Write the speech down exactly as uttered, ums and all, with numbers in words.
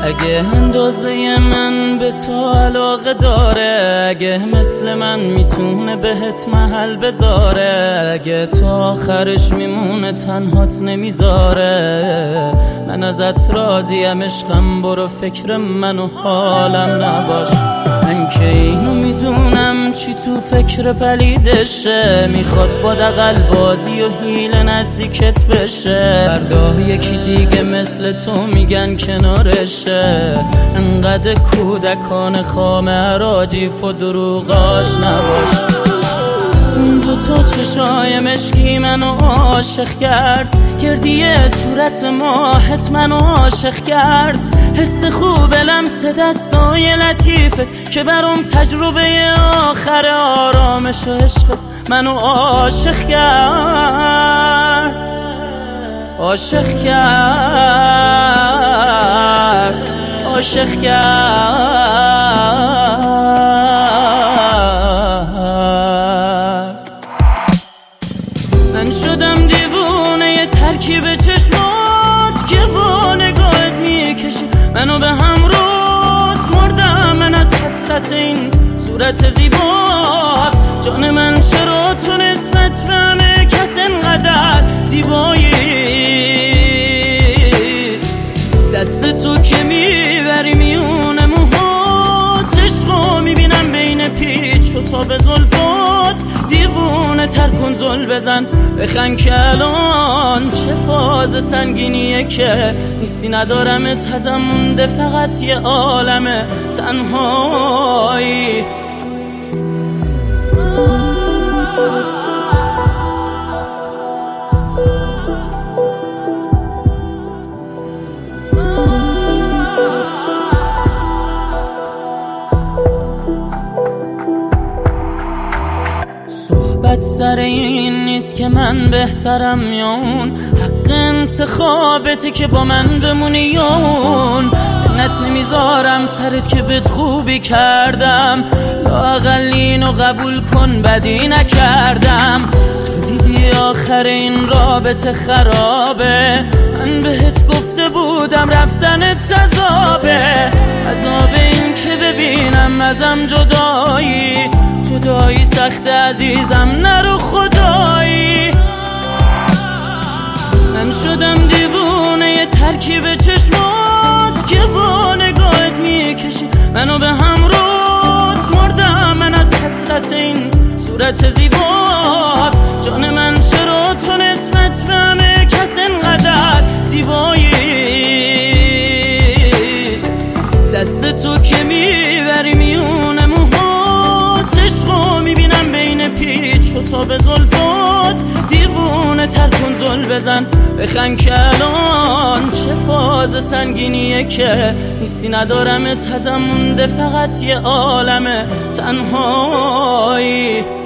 اگه اندازه من به تو علاقه داره، اگه مثل من میتونه بهت محل بذاره، اگه تو آخرش میمونه تنهات نمیذاره، من ازت راضیم عشقم، برو فکر من و حالم نباش. من که اینو میدونم چی تو فکر پلیدشه، میخواد با دغل بازی و حیله نزدیکت بشه، فردا یکی دیگه مثل تو میگن کنارشه. انقدر کودکان خام عراجیف و دروغاش نباش. دو تا چشای مشکی منو عاشق کرد، گردی صورت ماهت منو عاشق کرد، حس خوب لمس دستای لطیفت که برام تجربه آخر آرامش و عشقت منو عاشق کرد، عاشق کرد، عاشق کرد. من شدم دیوونه ی ترکیب چشمات که با نگاهت میکشی منو به هم روت، مردم من از حسرت این صورت زیبات. جان من چرا تو نسبت به همه کس انقدر زیبایی؟ دست تو که میبری میونه موهات، عشقو میبینم بین پیچ و تا به زلفات. دیوونه تر کن زل بزن بخن که الان چه فاز سنگینیه که نیستی، ندارمت ازم مونده فقط یه عالم تنهایی. صحبت سر این نیست که من بهترم یا اون، حق انتخابتی که با من بمونی یا اون. منت نمیذارم سرت که بهت خوبی کردم، لااقل اینو قبول کن بدی نکردم. تو دیدی آخر این رابطه خرابه، من بهت گفته بودم رفتنت عذابه، عذاب این که ببینم ازم جدایی، جدایی سخت عزیزم نرو خدایی. من شدم دیوونه ی ترکیب چشمات که با نگاهت میکشی منو به هم روت، مردم من از حسرت این صورت زیبات. جان من چرا تو نسبت به همه کس انقدر زیبایی؟ دست تو که میبری میونه موهات، عشقو میبینم بین پیچ و تا به زلفات. دیوونه تر کن زل بزن بخن که الان چه فاز سنگینیه که نیستی، ندارمت ازم مونده فقط یه عالم تنهایی.